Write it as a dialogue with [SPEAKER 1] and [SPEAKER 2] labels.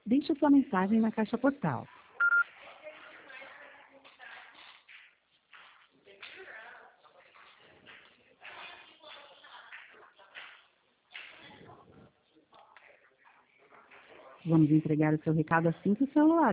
[SPEAKER 1] Deixe sua mensagem na caixa postal. Vamos entregar o seu recado assim que o celular